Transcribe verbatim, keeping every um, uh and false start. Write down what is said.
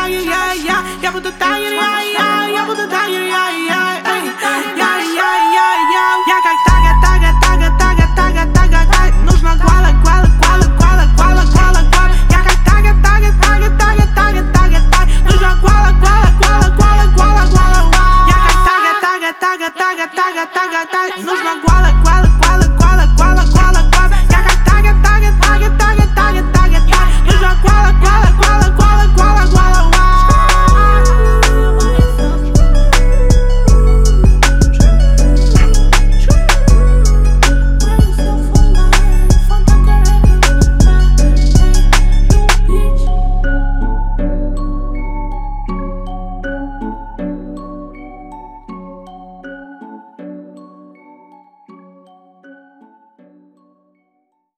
тагер, я, я, я буду тагер, я, я, я буду тагер, я, я, я, я, я, я, я как тага, тага, тага, тага, тага, тага, тага. Нужно гвала, гвала, гвала, гвала, гвала, гвала, гвала. Я как тага, тага, тага, тага, тага, тага, тага. Нужно гвала, гвала, гвала, гвала, гвала, гвала, гвала. Я как тага, тага, тага, тага, тага, тага, тага. Нужно гвала.